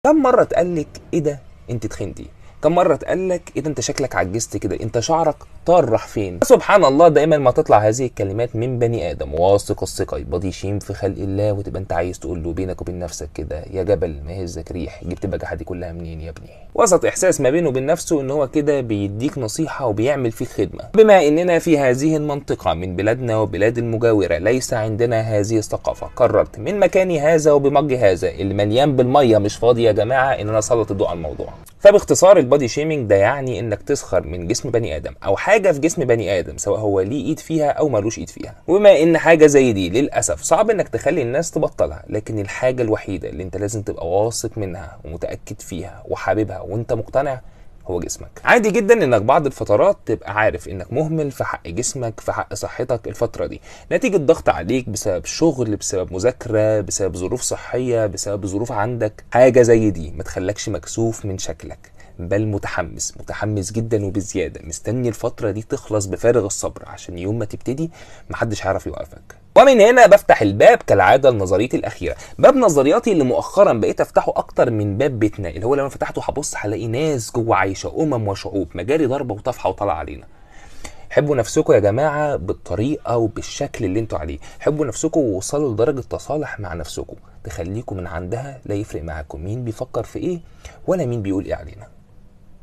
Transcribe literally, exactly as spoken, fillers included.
كم مرة اتقالك ايه ده انت تخنتي؟ كم مرة اتقالك ايه ده انت شكلك عجزت كده، انت شعرك طار راح فين؟ سبحان الله، دايما ما تطلع هذه الكلمات من بني ادم واثق الثقة يبقى يشيم في خلق الله، وتبقى انت عايز تقول له بينك وبين نفسك كده يا جبل ما يهزك ريح، جبت البجاحة دي كلها منين يا ابني؟ وسط احساس ما بينه وبين نفسه ان هو كده بيديك نصيحة وبيعمل فيك خدمة. بما اننا في هذه المنطقة من بلادنا وبلاد المجاورة ليس عندنا هذه الثقافة، قررت من مكاني هذا وبمجي هذا اللي مليان بالمية مش فاضي يا جماعة ان انا اسلط الضوء على الموضوع. فباختصار البادي شيمينج ده يعني انك تسخر من جسم بني ادم او حاجه في جسم بني ادم، سواء هو ليه ايد فيها او مالوش ايد فيها. وبما ان حاجه زي دي للاسف صعب انك تخلي الناس تبطلها، لكن الحاجه الوحيده اللي انت لازم تبقى واثق منها ومتاكد فيها وحاببها وانت مقتنع هو جسمك. عادي جدا انك بعض الفترات تبقى عارف انك مهمل في حق جسمك، في حق صحتك الفترة دي، نتيجة ضغط عليك بسبب شغل، بسبب مذاكرة، بسبب ظروف صحية، بسبب ظروف عندك. حاجة زي دي ما تخلكش مكسوف من شكلك، بل متحمس متحمس جدا وبزيادة، مستني الفترة دي تخلص بفارغ الصبر عشان يوم ما تبتدي محدش هيعرف يوقفك. ومن هنا بفتح الباب كالعاده لنظريتي الاخيره، باب نظرياتي اللي مؤخرا بقيت افتحه اكتر من باب بيتنا، اللي هو لما فتحته هبص هلاقي ناس جوه عايشه، امم وشعوب، مجاري ضربه وطفحه وطلع علينا. حبوا نفسكم يا جماعه بالطريقه وبالشكل اللي انتوا عليه، حبوا نفسكم ووصلوا لدرجه تصالح مع نفسكم تخليكم من عندها لا يفرق معاكم مين بيفكر في ايه ولا مين بيقول ايه علينا.